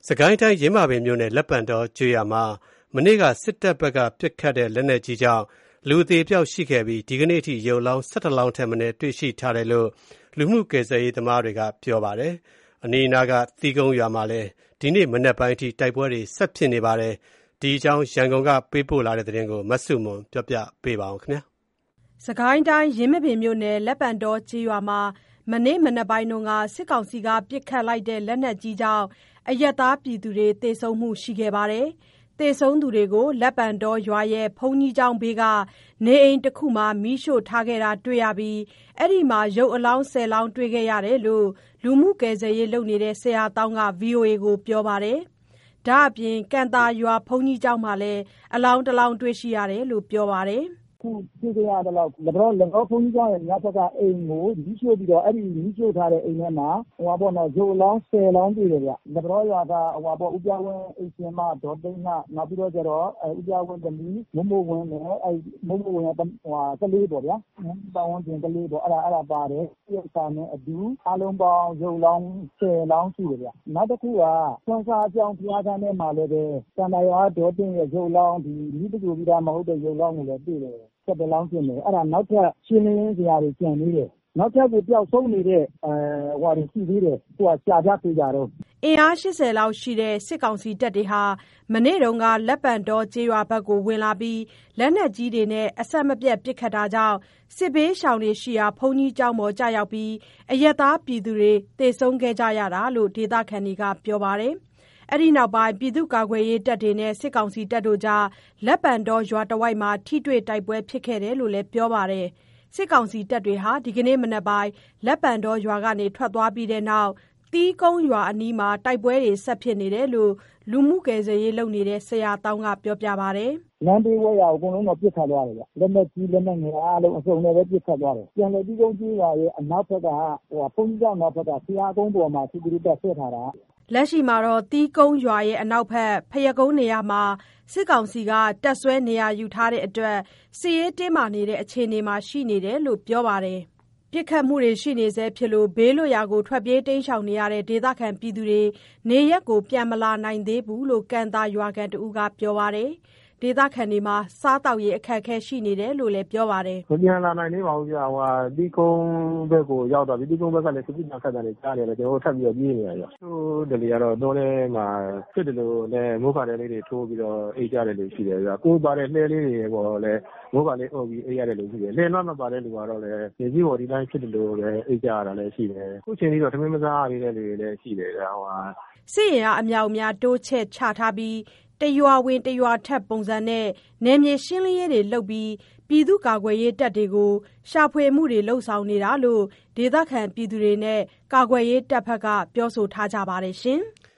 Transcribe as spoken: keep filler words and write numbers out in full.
စကိုင်းတိုင်းယင်းမာပင်မြို့နယ်လက်ပံတောကျေးရွာမှာမနေ့ကစစ်တပ်ဘက်ကပစ်ခတ်တဲ့လက်နက်ကြီးကြောင့်လူအသေးအပျောက်ရှိခဲ့ပြီးဒီကနေ့အထိရုပ်လောင်း၁၁လောင်းထက်မနည်းတွေ့ရှိထားတယ်လို့လူမှုကယ်ဆယ်ရေးသမားတွေကပြောပါတယ်။အနီးအနားကသီးကုန်းရွာမှာလည်းဒီနေ့မနက်ပိုင်းအထိတိုက်ပွဲတွေဆက်ဖြစ်နေပါတယ်။ဒီအကြောင်းရန်ကုန်ကပေးပို့လာတဲ့သတင်းကိုမဆုမွန်ပြောပြပေးပါဦးခင်ဗျာ။စကိုင်းတိုင်းယင်းမာပင်မြို့နယ်လက်ပံတောကျေးရွာမှာမနေ့မနက်ပိုင်းကစစ်ကောင်စီကပစ်ခတ်လိုက်တဲ့လက်နက်ကြီးကြောင့်အရပ်သားပြည်သူတွေသေဆုံးမှုရှိခဲ့ပါတယ်။သေဆုံးသူတွေကိုလက်ပံတောရွာရဲ့ဘုန်းကြီးကျောင်းဘေးကနေအိမ်တစ်ခုမှာမီးရှို့ထားခဲ့တာတွေ့ရပြီးအဲ့ဒီမှာရုပ်အလောင်း၁၀လောင်းတွေ့ခဲ့ရတယ်လို့လူမှုကယ်ဆယ်ရေးလုပ်နေတဲ့ဆရာတောင်းက ဗွီအိုအေ ကိုပြောပါတယ်။ဒါအပြင်ကံတာရွာဘုန်းကြီးကျောင်းမှာလည်းအလောင်းတစ်လောင်းတွေ့ရှိရတယ်လို့ပြောပါတယ်။ခုကြည့်ကြရတော့လက်တော်လက်တော်ဘုန်းကြီးကျောင်းရဲ့ညဘက်ကအိမ်ကိုမီးရှို့ပြီးတော့အဲ့ဒီမီးရှို့ထားတဲ့အိမ်ထဲမှာဟိုပါပေါ့နော်ရုပ်လောင်း၁၀လောင်းတွေ့တယ်ဗျလက်တော်ရွာကဟိုပါပေါ့ဥပဝင်းအိမ်ရှင်မဒေါ်သိန်းကနောက်ပြီးတော့ကျတော့ဥပဝင်းသမီးမမိုးဝင်းနဲ့အဲ့မမိုးဝင်းရဲ့ဟိုကလေးပေါ့ဗျာတောင်းဝင်းတင်ကလေးပေါ့အဲ့ဒါအဲ့ဒါပါတယ်ပြည့်စာနဲ့အတူအလုံးပေါင်းရုပ်လောင်း၁၀လောင်းရှိတယ်ဗျနောက်တစ်ခုကဆွမ်းစားအကြောင်းဘုရားဆန်းထဲမှာလည်းပဲတန်တရာဒေါ်သိန်းရဲ့ရုပ်လောင်းဒီမိတ္တူပြီးသားမဟုတ်တဲ့ရုပ်လောင်းကိုလည်းတွေ့တယ်ဆက်တလောင်းဖြစ်နေအဲ့ဒါနောက်ထပ်ရှင်းလင်းစရာတွေကြံနေတယ်နောက်ထပ်ကိုပျောက်ဆုံးနေတဲ့အဲဟိုဟာရှိသေးတယ်သူကကြာကြပြေကြတော့အင်အား၈၀လောက်ရှိတဲ့စစ်ကောင်စီတပ်တွေဟာမနေ့တုန်းကလက်ပံတောကျေးရွာဘက်ကိုဝင်လာပြီးလက်နက်ကြီးတွေနဲ့အဆက်မပြတ်ပစ်ခတ်တာကြောင့်စစ်ဘေးရှောင်တွေရှိရာဘုန်းကြီးကျောင်းပေါ်ကျရောက်ပြီးအရက်သားပြည်သူတွေသေဆုံးခဲ့ကြရတာလို့ဒေသခံတွေကပြောပါတယ်အဲ့ဒီနောက်ပိုင်းပြည်သူ့ကာကွယ်ရေးတပ်တွေနဲ့စစ်ကောင်စီတပ်တို့ကြားလက်ပံတောရွာတဝိုက်မှာထိတွေ့တိုက်ပွဲဖြစ်ခဲ့တယ်လို့လည်းပြောပါတယ်စစ်ကောင်စီတပ်တွေဟာဒီကနေ့မနက်ပိုင်းလက်ပံတောရွာကနေထွက်သွားပြီးတဲ့နောက်သီးကုန်းရွာအနီးမှာတိုက်ပွဲတွေဆက်ဖြစ်နေတယ်လို့လူမှုကယ်ဆယ်ရေးလုပ်နေတဲ့ဆရာတောင်းကပြောပြပါတယ်လမ်းဘေးဝဲရအကုန်လုံးတော့ပြစ်ခတ်သွားတယ်ဗျလက်လက်ကြီးလက်နဲ့ငယ်အားလုံးအစုံနဲ့ပဲပြစ်ခတ်သွားတယ်ပြန်လေဒီကုန်းကြီးရွာရဲ့အနောက်ဘက်ကဟိုဘုန်းကြီးကျောင်းနောက်ဘက်ကဆရာကုန်းပေါ်မှာသူတို့တက်ဆက်ထားတာလက်ရှိမှာတော့တီးကုန်းရွာရဲ့အနောက်ဘက်ဖယကုန်းနေရာမှာစစ်ကောင်စီကတက်ဆွဲနေရာယူထားတဲ့အတွက်စစ်ရေးတင်းမာနေတဲ့အခြေအနေမှာရှိနေတယ်လို့ပြောပါတယ်ပြစ်ခတ်မှုတွေရှိနေဆဲဖြစ်လို့ဘေးလွတ်ရာကိုထွက်ပြေးတိမ်းရှောင်နေရတဲ့ဒေသခံပြည်သူတွေနေရက်ကိုပြန်မလာနိုင်သေးဘူးလို့ကံတာရွာကန်တူကပြောပါတယ်ဒေသခံတွေမှာစားတောက်ရေးအခက်အခဲရှိနေတယ်လို့လည်းပြောပါတယ်မပြန်လာနိုင်သေးပါဘူးကြာဟိုဒီကုန်းဘက်ကိုရောက်တော့ဒီကုန်းဘက်ကလည်းစစ်တပ်ခတ်တယ်ကြားတယ်လေကျွန်တော်တို့ထပ်ပြီးတော့ပြေးနေရတယ်ဟိုဒလီကတော့တော့လဲမှာဖြစ်တယ်လို့လည်းမိုးခါတဲ့လေးတွေထိုးပြီးတော့အိတ်ကြတယ်လို့ရှိတယ်ကြာကိုပါတဲ့လှဲလေးတွေပေါ့လေမိုးခါလေးအုပ်ပြီးအိတ်ရတယ်လို့ရှိတယ်လှဲလွှမ်းမပါတဲ့လူကတော့လည်းနေကြီးပေါ်ဒီတိုင်းဖြစ်တယ်လို့လည်းအိတ်ကြရတာလည်းရှိတယ်ခုချိန်ကြီးတော့သမင်းမစားရတဲ့လူတွေလည်းရှိတယ်ကြာဟိုစစ်ရင်အမြောက်အများတိုးချက်ချထားပြီးတရွာဝင်တရွာထက်ပုံစံနဲ့နယ်မြေရှင်းလင်းရေးတွေလုပ်ပြီးပြည်သူ့ကာကွယ်ရေးတပ်တွေကိုရှာဖွေမှုတွေလှုပ်ဆောင်နေတာလို့ဒေသခံပြည်သူတွေနဲ့ကာကွယ်ရေးတပ်ဖက်ကပြောဆိုထားကြပါတယ်ရှင်။